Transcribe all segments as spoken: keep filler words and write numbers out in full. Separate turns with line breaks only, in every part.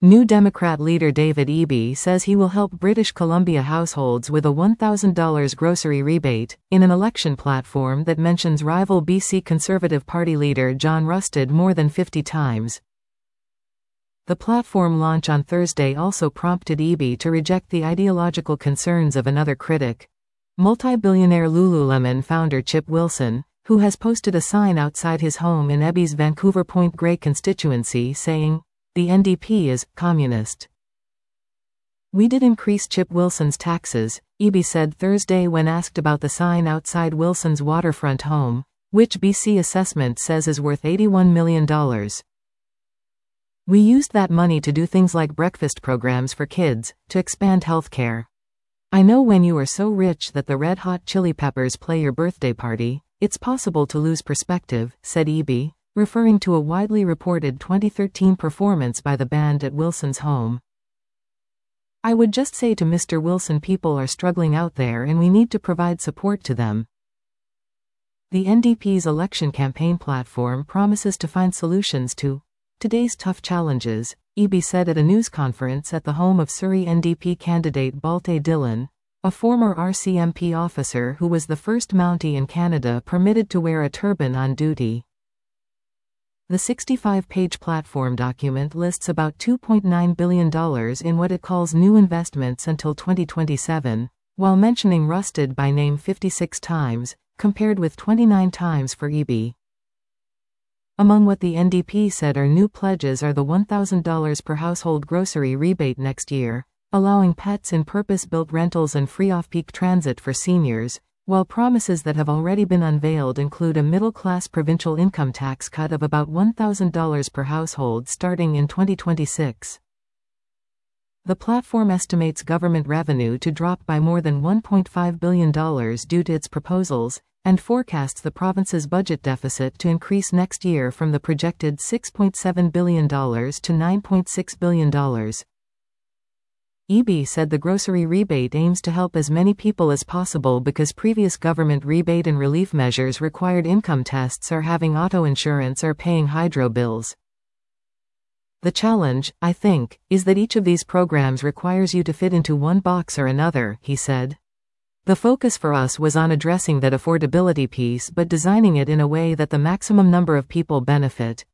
New Democrat leader David Eby says he will help British Columbia households with a one thousand dollars grocery rebate, in an election platform that mentions rival B C Conservative Party leader John Rustad more than fifty times. The platform launch on Thursday also prompted Eby to reject the ideological concerns of another critic, multi-billionaire Lululemon founder Chip Wilson, who has posted a sign outside his home in Eby's Vancouver Point Grey constituency saying, "The N D P is communist." "We did increase Chip Wilson's taxes," Eby said Thursday when asked about the sign outside Wilson's waterfront home, which B C assessment says is worth eighty-one million dollars. "We used that money to do things like breakfast programs for kids, to expand health care. I know when you are so rich that the Red Hot Chili Peppers play your birthday party, it's possible to lose perspective," said Eby, referring to a widely reported twenty thirteen performance by the band at Wilson's home. "I would just say to Mister Wilson, people are struggling out there and we need to provide support to them." The N D P's election campaign platform promises to find solutions to today's tough challenges, Eby said at a news conference at the home of Surrey N D P candidate Balté Dillon, a former R C M P officer who was the first Mountie in Canada permitted to wear a turban on duty. The sixty-five page platform document lists about two point nine billion dollars in what it calls new investments until twenty twenty-seven, while mentioning Rustad by name fifty-six times, compared with twenty-nine times for Eby. Among what the N D P said are new pledges are the one thousand dollars per household grocery rebate next year, allowing pets in purpose-built rentals and free off-peak transit for seniors, while promises that have already been unveiled include a middle-class provincial income tax cut of about one thousand dollars per household starting in twenty twenty-six. The platform estimates government revenue to drop by more than one point five billion dollars due to its proposals, and forecasts the province's budget deficit to increase next year from the projected six point seven billion dollars to nine point six billion dollars. Eby said the grocery rebate aims to help as many people as possible because previous government rebate and relief measures required income tests or having auto insurance or paying hydro bills. "The challenge, I think, is that each of these programs requires you to fit into one box or another," he said. "The focus for us was on addressing that affordability piece but designing it in a way that the maximum number of people benefit."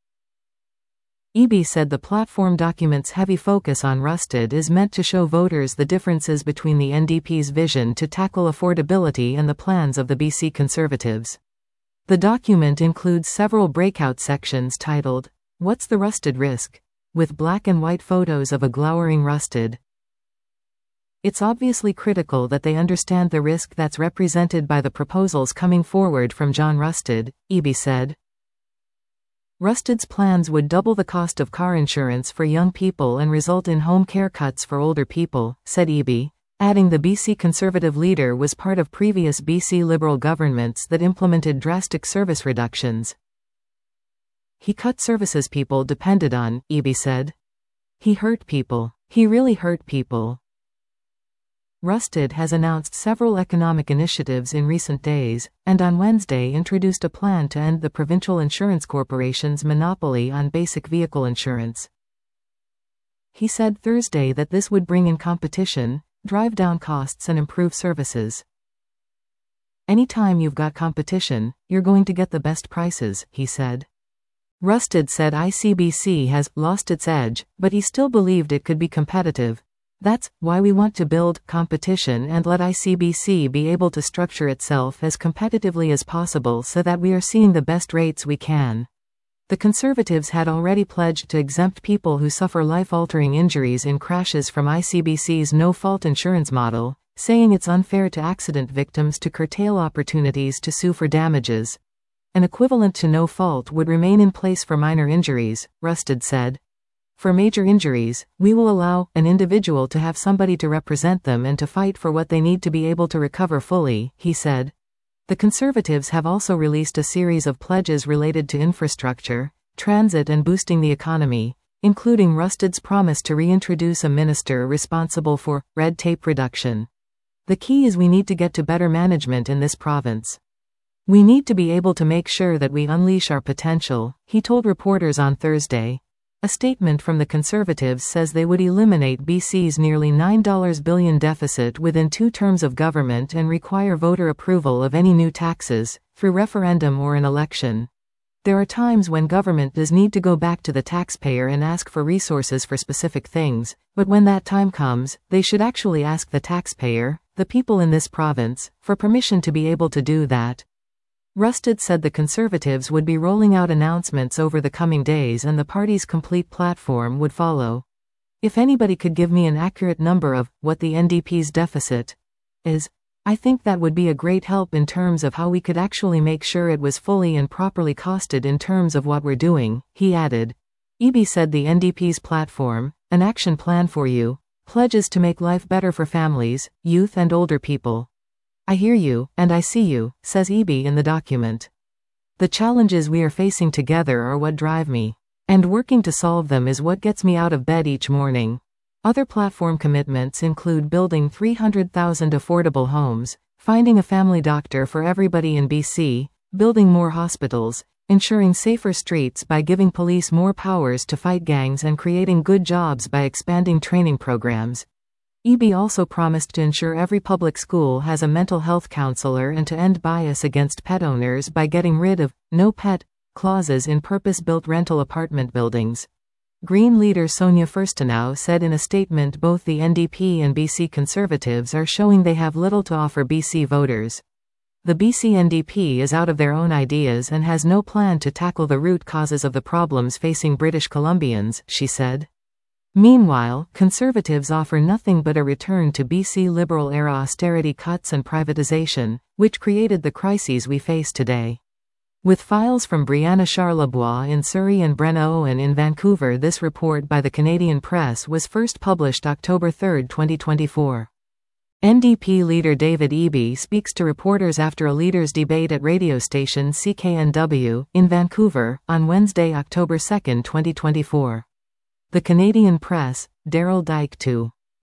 Eby said the platform document's heavy focus on Rustad is meant to show voters the differences between the N D P's vision to tackle affordability and the plans of the B C Conservatives. The document includes several breakout sections titled, "What's the Rustad Risk?" with black and white photos of a glowering Rustad. "It's obviously critical that they understand the risk that's represented by the proposals coming forward from John Rustad," Eby said. Rustad's plans would double the cost of car insurance for young people and result in home care cuts for older people, said Eby, adding the B C Conservative leader was part of previous B C Liberal governments that implemented drastic service reductions. "He cut services people depended on," Eby said. "He hurt people. He really hurt people." Rustad has announced several economic initiatives in recent days, and on Wednesday introduced a plan to end the Provincial Insurance Corporation's monopoly on basic vehicle insurance. He said Thursday that this would bring in competition, drive down costs and improve services. "Anytime you've got competition, you're going to get the best prices," he said. Rustad said I C B C has lost its edge, but he still believed it could be competitive. "That's why we want to build competition and let I C B C be able to structure itself as competitively as possible so that we are seeing the best rates we can." The Conservatives had already pledged to exempt people who suffer life-altering injuries in crashes from I C B C's no-fault insurance model, saying it's unfair to accident victims to curtail opportunities to sue for damages. An equivalent to no fault would remain in place for minor injuries, Rustad said. "For major injuries, we will allow an individual to have somebody to represent them and to fight for what they need to be able to recover fully," he said. The Conservatives have also released a series of pledges related to infrastructure, transit and boosting the economy, including Rustad's promise to reintroduce a minister responsible for red tape reduction. "The key is we need to get to better management in this province. We need to be able to make sure that we unleash our potential," he told reporters on Thursday. A statement from the Conservatives says they would eliminate B C's nearly nine billion dollars deficit within two terms of government and require voter approval of any new taxes, through referendum or an election. There are times when government does need to go back to the taxpayer and ask for resources for specific things, but when that time comes, they should actually ask the taxpayer, the people in this province, for permission to be able to do that. Rusted said the Conservatives would be rolling out announcements over the coming days and the party's complete platform would follow. If anybody could give me an accurate number of what the N D P's deficit is, I think that would be a great help in terms of how we could actually make sure it was fully and properly costed in terms of what we're doing, he added. Eby said the N D P's platform, an action plan for you, pledges to make life better for families, youth and older people. I hear you, and I see you, says Eby in the document. The challenges we are facing together are what drive me. And working to solve them is what gets me out of bed each morning. Other platform commitments include building three hundred thousand affordable homes, finding a family doctor for everybody in B C, building more hospitals, ensuring safer streets by giving police more powers to fight gangs and creating good jobs by expanding training programs. Eby also promised to ensure every public school has a mental health counselor and to end bias against pet owners by getting rid of no pet clauses in purpose-built rental apartment buildings. Green leader Sonia Furstenau said in a statement both the N D P and B C Conservatives are showing they have little to offer B C voters. The B C N D P is out of their own ideas and has no plan to tackle the root causes of the problems facing British Columbians, she said. Meanwhile, Conservatives offer nothing but a return to B C Liberal-era austerity cuts and privatization, which created the crises we face today. With files from Brianna Charlebois in Surrey and Brenna Owen in Vancouver, this report by the Canadian Press was first published October third, twenty twenty-four. N D P leader David Eby speaks to reporters after a leaders' debate at radio station C K N W, in Vancouver, on Wednesday, October second, twenty twenty-four. The Canadian Press, Daryl Dyke two.